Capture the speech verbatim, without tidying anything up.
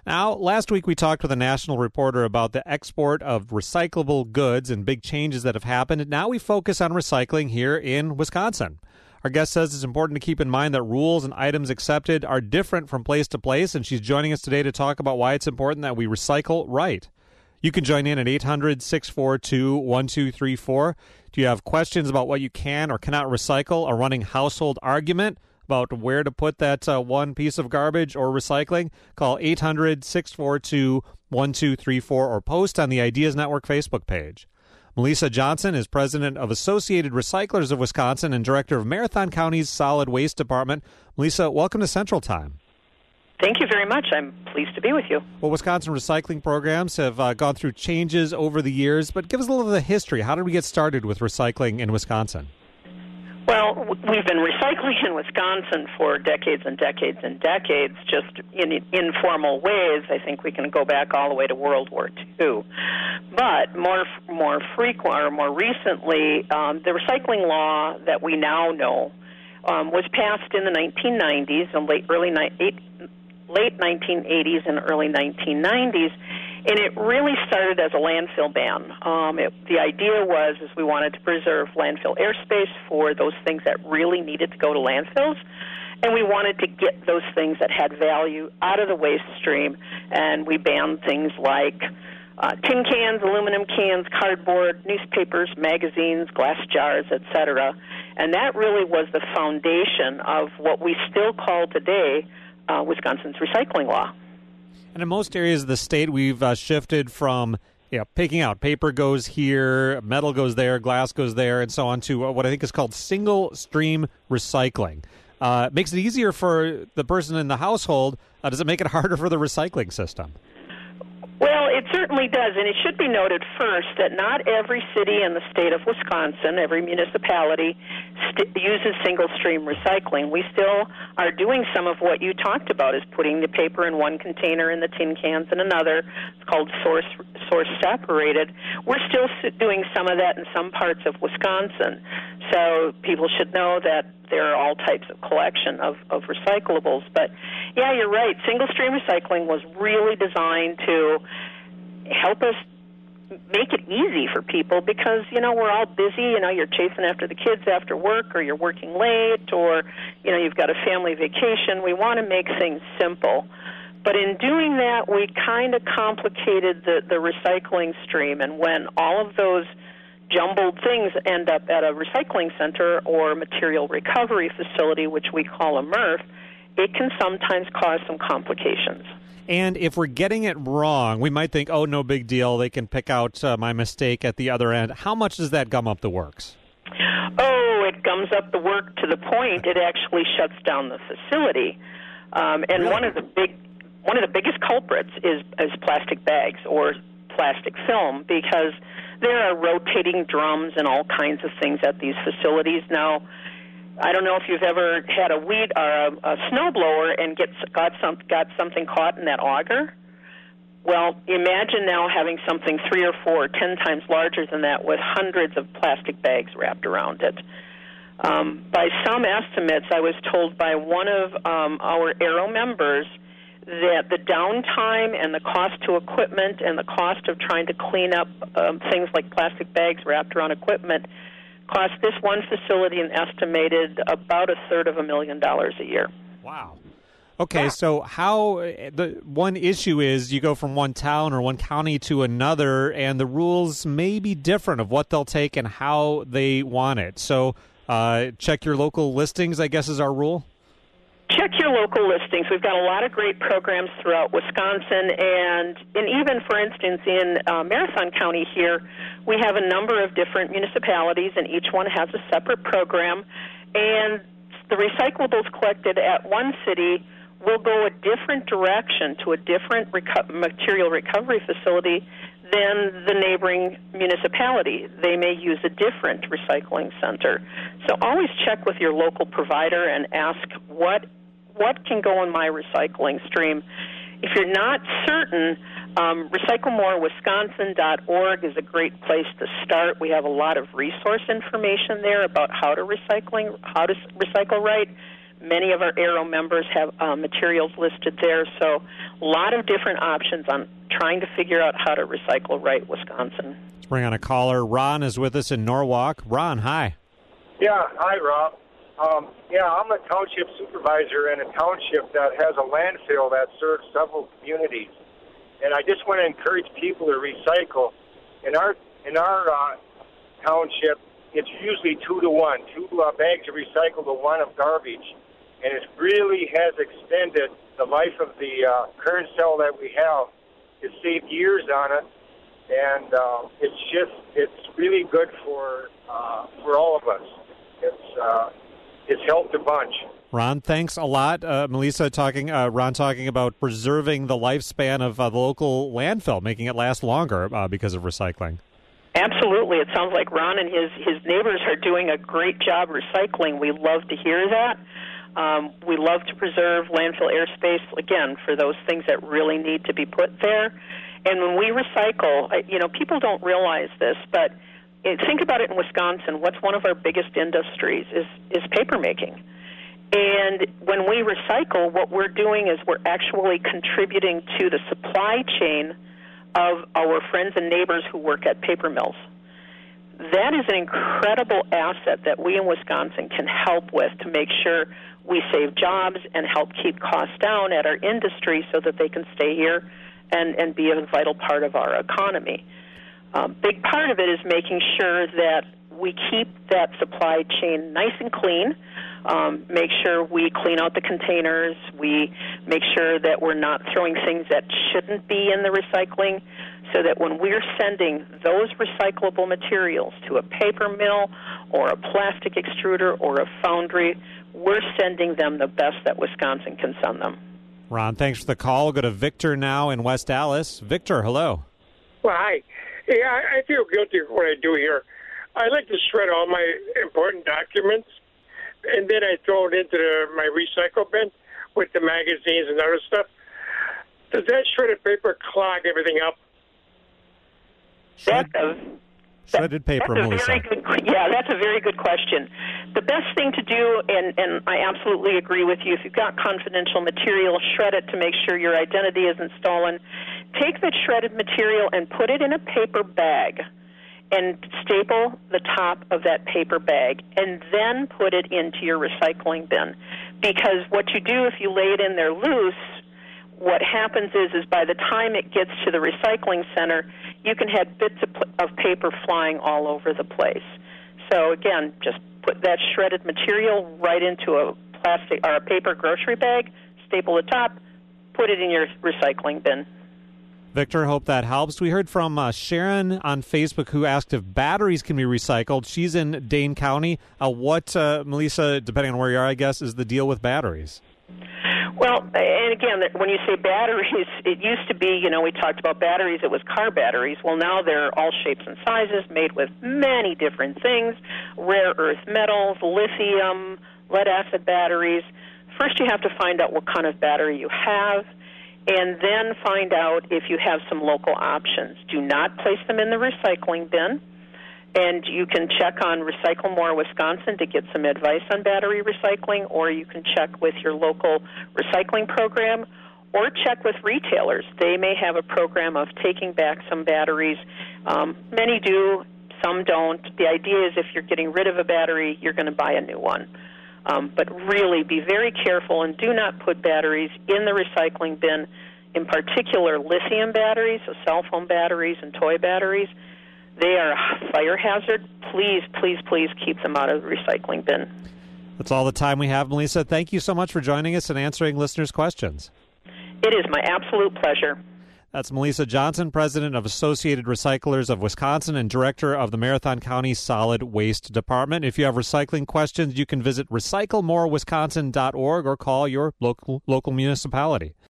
Now, last week we talked with a national reporter about the export of recyclable goods and big changes that have happened. Now we focus on recycling here in Wisconsin. Our guest says it's important to keep in mind that rules and items accepted are different from place to place, and she's joining us today to talk about why it's important that we recycle right. You can join in at eight hundred, six four two, one two three four. Do you have questions about what you can or cannot recycle, a running household argument about where to put that uh, one piece of garbage or recycling? Call eight hundred, six four two, one two three four or post on the Ideas Network Facebook page. Melissa Johnson is president of Associated Recyclers of Wisconsin and director of Marathon County's Solid Waste Department. Melissa, welcome to Central Time. Thank you very much. I'm pleased to be with you. Well, Wisconsin recycling programs have uh, gone through changes over the years, but give us a little of the history. How did we get started with recycling in Wisconsin? Well, we've been recycling in Wisconsin for decades and decades and decades, just in informal ways. I think we can go back all the way to World War Two. But more more frequent or more recently, um, the recycling law that we now know um, was passed in the nineteen nineties and late early ni- eight, late nineteen eighties and early nineteen nineties. And it really started as a landfill ban. Um, it, the idea was is we wanted to preserve landfill airspace for those things that really needed to go to landfills, and we wanted to get those things that had value out of the waste stream, and we banned things like uh, tin cans, aluminum cans, cardboard, newspapers, magazines, glass jars, et cetera. And that really was the foundation of what we still call today uh, Wisconsin's recycling law. And in most areas of the state, we've uh, shifted from you know, picking out paper goes here, metal goes there, glass goes there, and so on to what I think is called single-stream recycling. Uh, it makes it easier for the person in the household. Uh, does it make it harder for the recycling system? Well, it certainly does, and it should be noted first that not every city in the state of Wisconsin, every municipality, st- uses single-stream recycling. We still are doing some of what you talked about, is putting the paper in one container and the tin cans in another. It's called source source separated. We're still doing some of that in some parts of Wisconsin. So people should know that there are all types of collection of, of recyclables. But, yeah, you're right. Single-stream recycling was really designed to help us make it easy for people because, you know, we're all busy. You know, you're chasing after the kids after work, or you're working late, or, you know, you've got a family vacation. We want to make things simple. But in doing that, we kind of complicated the, the recycling stream. And when all of those jumbled things end up at a recycling center or material recovery facility, which we call a M R F, it can sometimes cause some complications. And if we're getting it wrong, we might think, oh, no big deal, they can pick out uh, my mistake at the other end. How much does that gum up the works? Oh, it gums up the work to the point it actually shuts down the facility. Um, and really? one of the big, one of the biggest culprits is, is plastic bags or plastic film, because there are rotating drums and all kinds of things at these facilities. Now, I don't know if you've ever had a weed or a, a snowblower and get got some got something caught in that auger. Well, imagine now having something three or four or ten times larger than that with hundreds of plastic bags wrapped around it. Um, by some estimates, I was told by one of um, our Aero members that the downtime and the cost to equipment and the cost of trying to clean up um, things like plastic bags wrapped around equipment cost this one facility an estimated about a third of a million dollars a year. Wow. Okay, so how the one issue is you go from one town or one county to another, and the rules may be different of what they'll take and how they want it. So uh, check your local listings, I guess, is our rule. Check your local listings. We've got a lot of great programs throughout Wisconsin, and, and even, for instance, in uh, Marathon County here, we have a number of different municipalities, and each one has a separate program, and the recyclables collected at one city will go a different direction to a different reco- material recovery facility than the neighboring municipality. They may use a different recycling center. So always check with your local provider and ask what what can go in my recycling stream. If you're not certain, um, recycle more wisconsin dot org is a great place to start. We have a lot of resource information there about how to recycling, how to recycle right. Many of our Aero members have uh, materials listed there, so A lot of different options on trying to figure out how to recycle right, Wisconsin. Let's bring on a caller. Ron is with us in Norwalk. Ron, hi. Yeah, hi, Rob. Um, yeah, I'm a township supervisor in a township that has a landfill that serves several communities, and I just want to encourage people to recycle. In our in our uh, township, it's usually two to one, two uh, bags of recycle to one of garbage, and it really has extended the life of the uh, current cell that we have. It saved years on it, and uh, it's just it's really good for uh, for all of us. It's uh, it's helped a bunch. Ron, thanks a lot. Uh, Melissa talking, uh, Ron talking about preserving the lifespan of uh, the local landfill, making it last longer uh, because of recycling. Absolutely. It sounds like Ron and his, his neighbors are doing a great job recycling. We love to hear that. Um, we love to preserve landfill airspace, again, for those things that really need to be put there. And when we recycle, you know, people don't realize this, but think about it in Wisconsin. What's one of our biggest industries is, is paper making. And when we recycle, what we're doing is we're actually contributing to the supply chain of our friends and neighbors who work at paper mills. That is an incredible asset that we in Wisconsin can help with to make sure we save jobs and help keep costs down at our industry so that they can stay here and, and be a vital part of our economy. A um, big part of it is making sure that we keep that supply chain nice and clean, um, make sure we clean out the containers, we make sure that we're not throwing things that shouldn't be in the recycling, so that when we're sending those recyclable materials to a paper mill or a plastic extruder or a foundry, we're sending them the best that Wisconsin can send them. Ron, thanks for the call. We'll go to Victor now in West Allis. Victor, hello. Well, hi. Hey, I, I feel guilty of what I do here. I like to shred all my important documents, and then I throw it into the, my recycle bin with the magazines and other stuff. Does that shredded paper clog everything up? Shred, that's a, shredded paper, that's a Melissa. Very good, yeah, that's a very good question. The best thing to do, and, and I absolutely agree with you, if you've got confidential material, shred it to make sure your identity isn't stolen. Take that shredded material and put it in a paper bag and staple the top of that paper bag and then put it into your recycling bin. Because what you do if you lay it in there loose, what happens is, is by the time it gets to the recycling center, you can have bits of, of paper flying all over the place. So again, just put that shredded material right into a plastic or a paper grocery bag, staple the top, put it in your recycling bin. Victor, hope that helps. We heard from uh, Sharon on Facebook who asked if batteries can be recycled. She's in Dane County. Uh, what, uh, Melissa, depending on where you are, I guess, is the deal with batteries? Well, and again, when you say batteries, it used to be, you know, we talked about batteries, it was car batteries. Well, now they're all shapes and sizes, made with many different things, rare earth metals, lithium, lead-acid batteries. First, you have to find out what kind of battery you have, and then find out if you have some local options. Do not place them in the recycling bin, and you can check on Recycle More Wisconsin to get some advice on battery recycling, or you can check with your local recycling program, or check with retailers. They may have a program of taking back some batteries. Um, many do, some don't. The idea is if you're getting rid of a battery, you're going to buy a new one. Um, but really be very careful and do not put batteries in the recycling bin, in particular lithium batteries, so cell phone batteries and toy batteries. They are a fire hazard. Please, please, please keep them out of the recycling bin. That's all the time we have, Melissa. Thank you so much for joining us and answering listeners' questions. It is my absolute pleasure. That's Melissa Johnson, president of Associated Recyclers of Wisconsin and director of the Marathon County Solid Waste Department. If you have recycling questions, you can visit recycle more wisconsin dot org or call your local local municipality.